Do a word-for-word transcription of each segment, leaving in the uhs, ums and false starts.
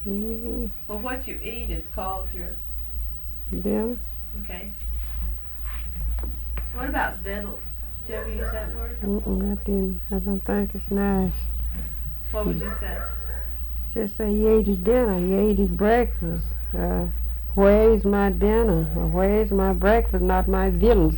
Mm-hmm. Well, what you eat is called your Dinner? okay. What about victuals? Did you ever use that word? Mm-mm, I didn't. I don't think it's nice. What would you say? Just say he ate his dinner. He ate his breakfast. Uh, where's my dinner? Or where's my breakfast? Not my victuals.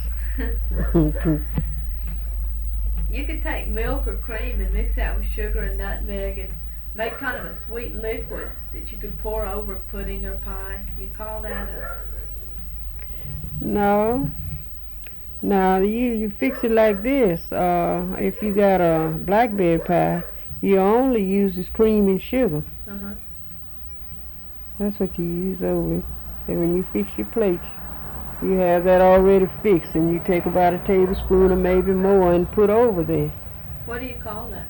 You could take milk or cream and mix that with sugar and nutmeg and make kind of a sweet liquid that you could pour over pudding or pie. You call that a... No. Now you you fix it like this. Uh, if you got a blackberry pie, you only use is cream and sugar. Uh-huh. That's what you use over it. And when you fix your plates, you have that already fixed, and you take about a tablespoon or maybe more and put over there. What do you call that?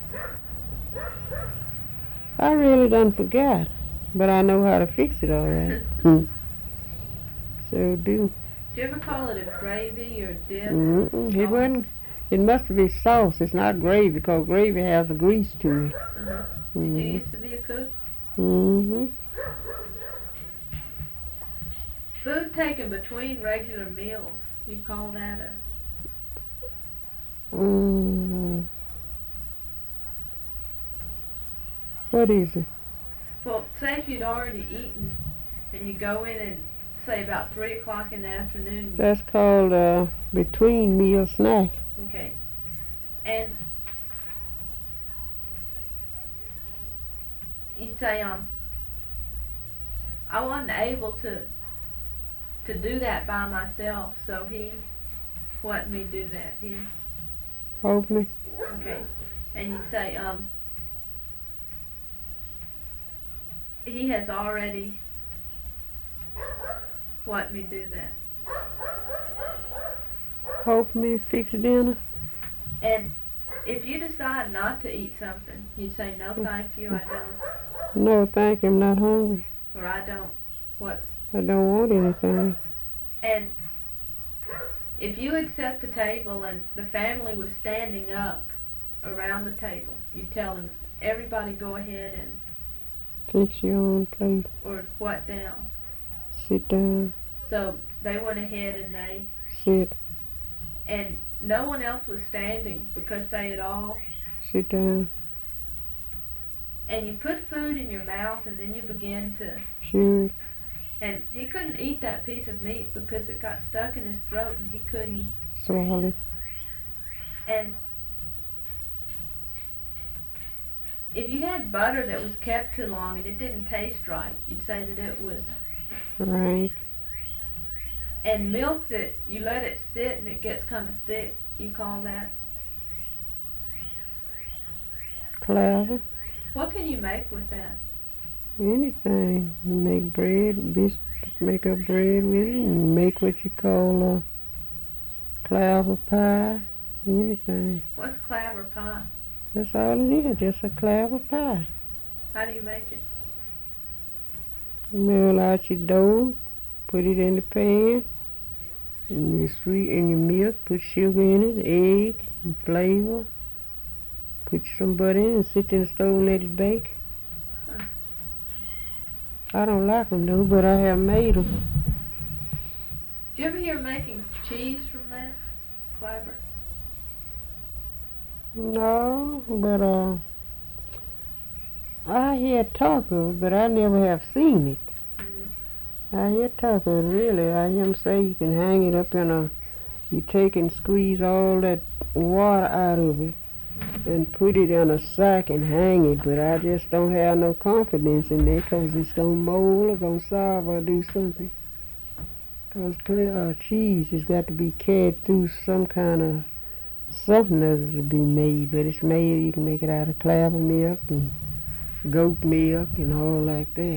I really done forgot, but I know how to fix it all right. Hmm. So do. Do you ever call it a gravy or dip? Mm-mm. It wasn't. It must be sauce. It's not gravy, because gravy has a grease to it. Uh-huh. Mm-hmm. Did you used to be a cook? Mm-hmm. Food taken between regular meals. You call that a... Mm-hmm. What is it? Well, say if you'd already eaten and you go in and say about three o'clock in the afternoon. That's called a between meal snack. Okay. And you say, um, I wasn't able to to do that by myself, so he let me do that. He Help me. okay. And you say, um, he has already let me do that. Help me fix dinner. And if you decide not to eat something, you say, no thank you, I don't. No, thank you, I'm not hungry. Or I don't. What? I don't want anything. And if you had set the table and the family was standing up around the table, you tell them, everybody go ahead and... Fix your own plate. Or what down? Sit down. So they went ahead and they... Sit. And no one else was standing because they had all... Sit down. And you put food in your mouth and then you begin to... Sure. And he couldn't eat that piece of meat because it got stuck in his throat and he couldn't... Swallow. And if you had butter that was kept too long and it didn't taste right, you'd say that it was... Right. And milk that you let it sit and it gets kind of thick, you call that... Claver. What can you make with that? Anything. You make bread, biscuit, make up bread with it, and make what you call a claver pie. Anything. What's claver pie? That's all it is, just a claver pie. How do you make it? You mill out your dough, put it in the pan, and your sweet and your milk, put sugar in it, egg, and flavor. Put some butter in and sit in the stove and let it bake. Huh. I don't like them though, but I have made them. Do you ever hear making cheese from that? Claver? No, but uh, I hear talk of it, but I never have seen it. Mm-hmm. I hear talk of it, really. I hear them say you can hang it up in a, you take and squeeze all that water out of it and put it in a sack and hang it, but I just don't have no confidence in that because it's going to mold or going to sour or do something. Because uh, cheese has got to be carried through some kind of something other to be made, but it's made, you can make it out of claver milk and goat milk and all like that.